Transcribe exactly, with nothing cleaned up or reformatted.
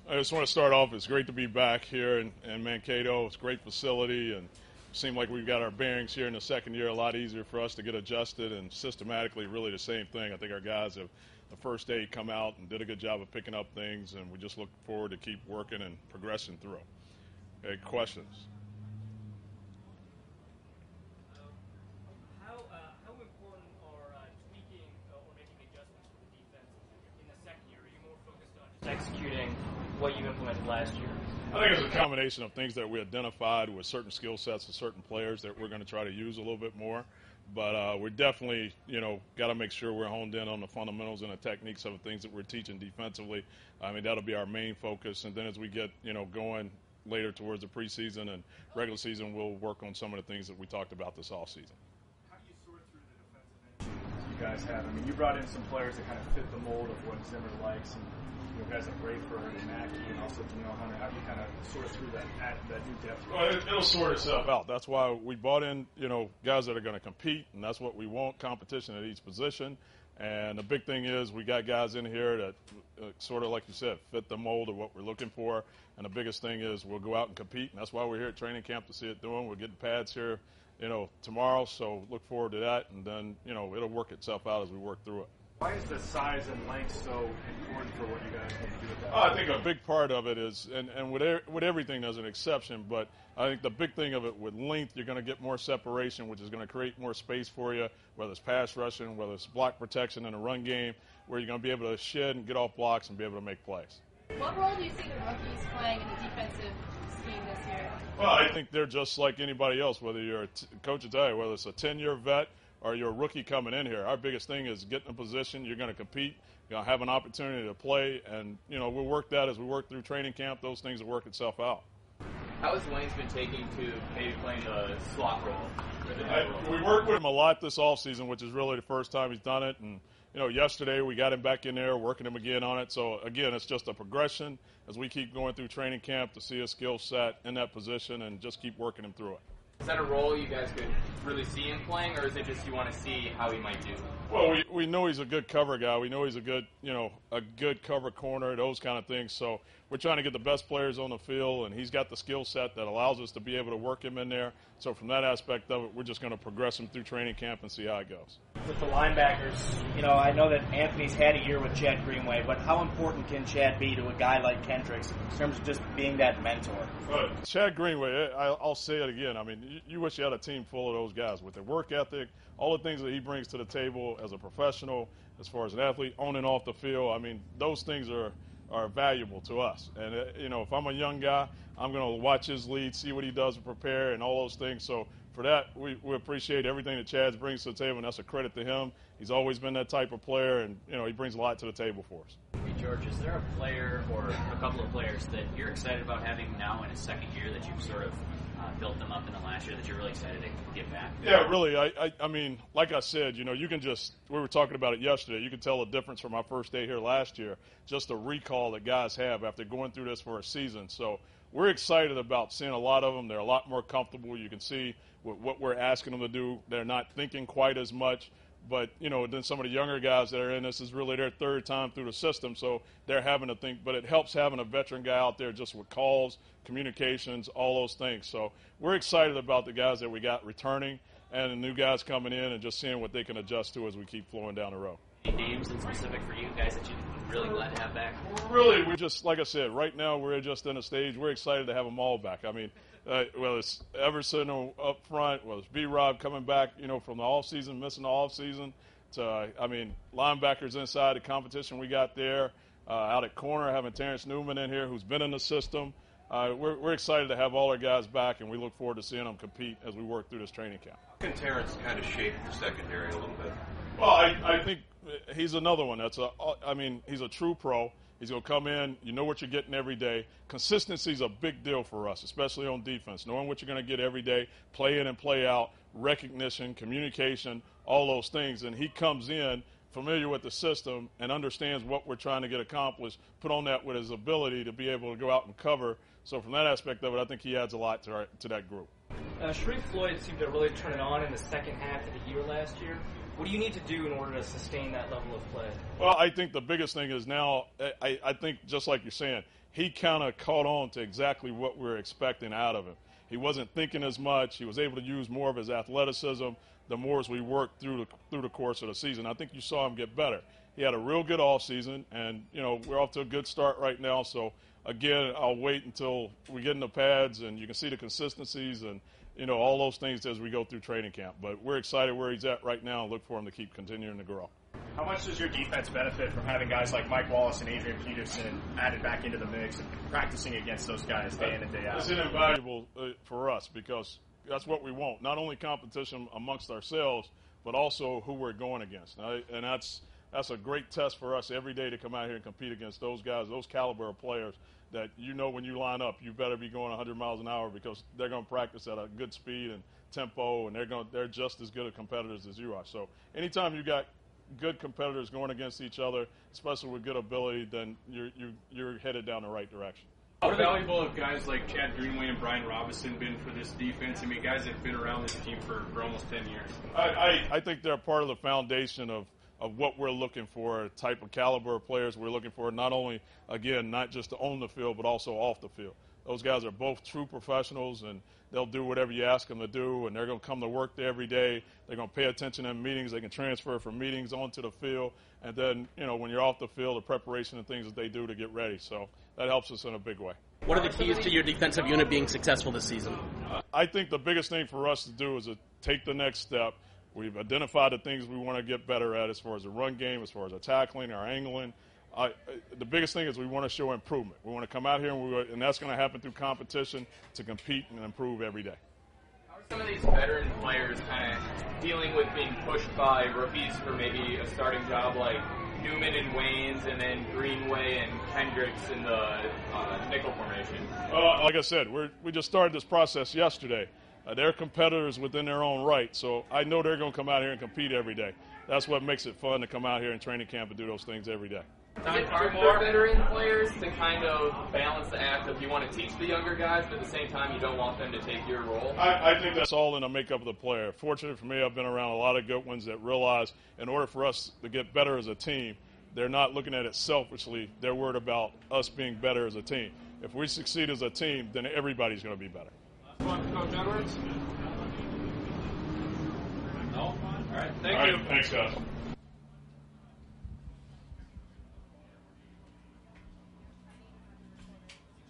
I just want to start off. It's great to be back here in, in Mankato. It's a great facility, and it seems like we've got our bearings here in the second year. A lot easier for us to get adjusted, and systematically, really the same thing. I think our guys have the first day come out and did a good job of picking up things, and we just look forward to keep working and progressing through. Hey, questions? How, uh, how important are uh, tweaking or making adjustments for the defense in the second year? Are you more focused on just executing what you implemented last year? I think it's a combination of things that we identified with certain skill sets and certain players that we're going to try to use a little bit more. But uh, we definitely, you know, got to make sure we're honed in on the fundamentals and the techniques of the things that we're teaching defensively. I mean, that'll be our main focus. And then as we get, you know, going later towards the preseason and regular season, we'll work on some of the things that we talked about this offseason. How do you sort through the defensive end you guys have? I mean, you brought in some players that kind of fit the mold of what Zimmer likes, and you know, guys like Rayford and Mackey and also Danielle Hunter. How do you kind of sort through that that, that new depth? Well, it, it'll sort itself out. That's why we brought in, you know, guys that are going to compete, and that's what we want, competition at each position. And the big thing is we got guys in here that uh, sort of, like you said, fit the mold of what we're looking for. And the biggest thing is we'll go out and compete, and that's why we're here at training camp to see it doing. We're getting pads here, you know, tomorrow, so look forward to that. And then, you know, it'll work itself out as we work through it. Why is the size and length so important for what you guys need to do with that? I think a big part of it is, and, and with, er, with everything there's an exception, but I think the big thing of it with length, you're going to get more separation, which is going to create more space for you, whether it's pass rushing, whether it's block protection in a run game, where you're going to be able to shed and get off blocks and be able to make plays. What role do you see the rookies playing in the defensive scheme this year? Well, I think they're just like anybody else, whether you're a t- coach will tell you, whether it's a ten-year vet or you're a rookie coming in here. Our biggest thing is getting in position. You're going to compete. You're going to have an opportunity to play. And, you know, we'll work that as we work through training camp. Those things will work itself out. How has Wayne's been taking to maybe playing the slot role? Or the I, role? we worked with him a lot this offseason, which is really the first time he's done it. And, you know, yesterday we got him back in there, working him again on it. So, again, it's just a progression as we keep going through training camp to see his skill set in that position and just keep working him through it. Is that a role you guys could really see him playing, or is it just you want to see how he might do? Well, we, we know he's a good cover guy. We know he's a good, you know, a good cover corner, those kind of things. So we're trying to get the best players on the field, and he's got the skill set that allows us to be able to work him in there. So from that aspect of it, we're just going to progress him through training camp and see how it goes. With the linebackers, you know, I know that Anthony's had a year with Chad Greenway, but how important can Chad be to a guy like Kendricks in terms of just being that mentor? Uh, Chad Greenway, I, I'll say it again. I mean, you, you wish you had a team full of those guys with their work ethic, all the things that he brings to the table as a professional, as far as an athlete, on and off the field. I mean, those things are, are valuable to us. And, uh, you know, if I'm a young guy, I'm going to watch his lead, see what he does to prepare and all those things. So for that, we, we appreciate everything that Chad brings to the table, and that's a credit to him. He's always been that type of player, and, you know, he brings a lot to the table for us. Hey, George, is there a player or a couple of players that you're excited about having now in his second year that you've sort of uh, built them up in the last year that you're really excited to get back? Yeah, really. I, I, I mean, like I said, you know, you can just, we were talking about it yesterday, you can tell the difference from our first day here last year, just the recall that guys have after going through this for a season. So we're excited about seeing a lot of them. They're a lot more comfortable. You can see with what we're asking them to do. They're not thinking quite as much. But, you know, then some of the younger guys that are in this is really their third time through the system, so they're having to think. But it helps having a veteran guy out there just with calls, communications, all those things. So we're excited about the guys that we got returning and the new guys coming in and just seeing what they can adjust to as we keep flowing down the road. Any names in specific for you guys that you're really glad to have back? Really, we're just, like I said, right now we're just in a stage, we're excited to have them all back. I mean, uh, whether it's Everson up front, whether it's B-Rob coming back, you know, from the offseason, missing the offseason, to, uh, I mean, linebackers inside the competition we got there, uh, out at corner, having Terrence Newman in here who's been in the system. Uh, we're, we're excited to have all our guys back, and we look forward to seeing them compete as we work through this training camp. How can Terrence kind of shape the secondary a little bit? Well, I, I think he's another one. That's a, I mean, he's a true pro. He's going to come in. You know what you're getting every day. Consistency is a big deal for us, especially on defense. Knowing what you're going to get every day, play in and play out, recognition, communication, all those things. And he comes in familiar with the system and understands what we're trying to get accomplished, put on that with his ability to be able to go out and cover. So from that aspect of it, I think he adds a lot to, our, to that group. Uh, Sharif Floyd seemed to really turn it on in the second half of the year last year. What do you need to do in order to sustain that level of play? Well, I think the biggest thing is now, I, I think just like you're saying, he kind of caught on to exactly what we were expecting out of him. He wasn't thinking as much. He was able to use more of his athleticism the more as we worked through the, through the course of the season. I think you saw him get better. He had a real good offseason, and, you know, we're off to a good start right now. So, again, I'll wait until we get in the pads and you can see the consistencies and, you know, all those things as we go through training camp. But we're excited where he's at right now and look for him to keep continuing to grow. How much does your defense benefit from having guys like Mike Wallace and Adrian Peterson added back into the mix and practicing against those guys day in and day out? It's invaluable uh, for us because that's what we want. Not only competition amongst ourselves, but also who we're going against. Now, and that's that's a great test for us every day to come out here and compete against those guys, those caliber of players that you know when you line up, you better be going one hundred miles an hour because they're going to practice at a good speed and tempo, and they're going they're just as good of competitors as you are. So anytime you got good competitors going against each other, especially with good ability, then you're you're, you're headed down the right direction. How valuable have guys like Chad Greenway and Brian Robinson been for this defense? I mean, guys that have been around this team for, for almost ten years. I, I, I think they're part of the foundation of, of what we're looking for, type of caliber of players we're looking for, not only, again, not just to own the field, but also off the field. Those guys are both true professionals, and they'll do whatever you ask them to do, and they're going to come to work there every day. They're going to pay attention in meetings. They can transfer from meetings onto the field. And then, you know, when you're off the field, the preparation and things that they do to get ready. So that helps us in a big way. What are the keys to your defensive unit being successful this season? I think the biggest thing for us to do is to take the next step. We've identified the things we want to get better at as far as the run game, as far as our tackling, our angling. I, the biggest thing is we want to show improvement. We want to come out here, and, we, and that's going to happen through competition to compete and improve every day. How are some of these veteran players kind of dealing with being pushed by rookies for maybe a starting job like Newman and Waynes, and then Greenway and Kendricks in the uh, nickel formation? Uh, like I said, we're, we just started this process yesterday. Uh, they're competitors within their own right, so I know they're going to come out here and compete every day. That's what makes it fun to come out here in training camp and do those things every day. Is it hard for veteran players to kind of balance the act of you want to teach the younger guys, but at the same time you don't want them to take your role? I, I think that's all in the makeup of the player. Fortunately for me, I've been around a lot of good ones that realize in order for us to get better as a team, they're not looking at it selfishly. They're worried about us being better as a team. If we succeed as a team, then everybody's going to be better. Last one, Coach Edwards? No? All right, thank all you. Right, thanks, guys.